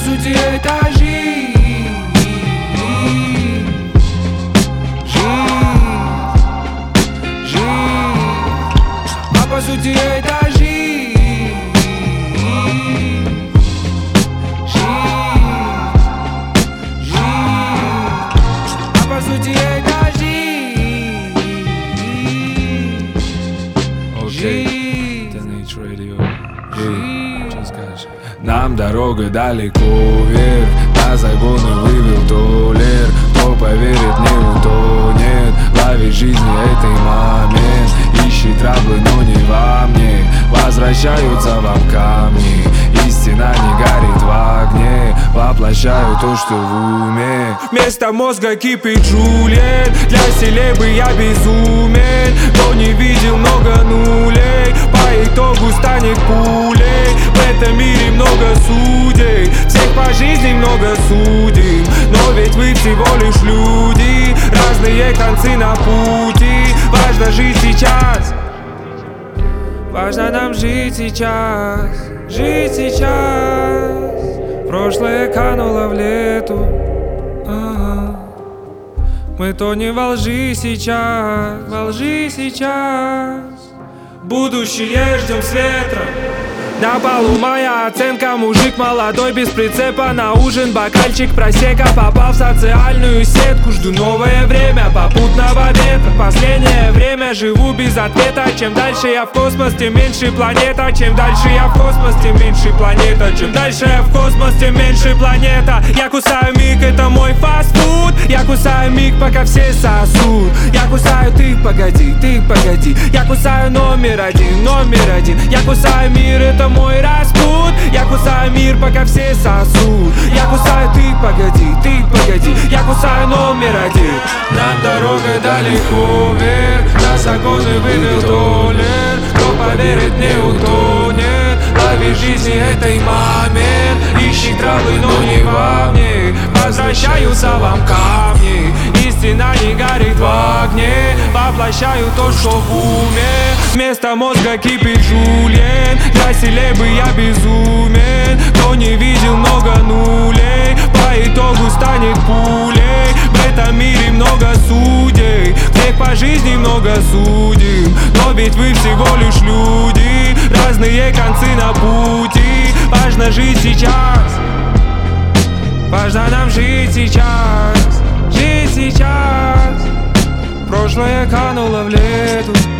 сути это жизнь. А по сути это жизнь. А по сути это жизнь. Окей, TNH Radio. Что скажешь? Нам дорога далеко вверх, на загоны вывел толер. Кто поверит, не утонет. Ловит жизни этой момент. Ищет траблы, но не во мне. Возвращаются вам камни. Истина не горит в огне. Воплощаю то, что в уме. Вместо мозга кипит Джульет. Для селебы я безумен. Кто не видел много нулей, по итогу станет пулей. В этом мире много судей, всех по жизни много судим. Но ведь вы всего лишь люди, разные концы на пути. Важно жить сейчас. Важно нам жить сейчас. Жить сейчас. Прошлое кануло в лету. Мы тонем во лжи сейчас. Во лжи сейчас. Будущее ждем с ветром. На балу моя оценка. Мужик молодой без прицепа. На ужин бокальчик просека. Попал в социальную сетку. Жду новое время попутного ветра. Последнее время живу без ответа. Чем дальше я в космос, тем меньше планета. Чем дальше я в космос, тем меньше планета. Чем дальше я в космос, тем меньше планета. Я кусаю миг, это мой фастфуд. Я кусаю миг, пока все сосут. Я кусаю ты погоди, ты погоди. Я кусаю номер один, номер один. Я кусаю мир, это мой распут. Я кусаю мир, пока все сосут. Я кусаю ты погоди, ты погоди. Я кусаю номер один. Над дорогой далеко вверх, на загоны вывел толер. Кто поверит, не утонет. Лови жизни этой момент. Ищи травы, но не во мне. Возвращаются вам камни. Истина не горит в огне. Воплощаю то, что в уме. Вместо мозга кипит Жульен. Для селебы я безумен. Кто не видел много нулей, по итогу станет пулей. В этом мире много судей, всех по жизни много судим. Но ведь вы всего лишь люди, разные концы на пути. Важно жить сейчас. Важно нам жить сейчас. Жить сейчас. Прошлое кануло в лету.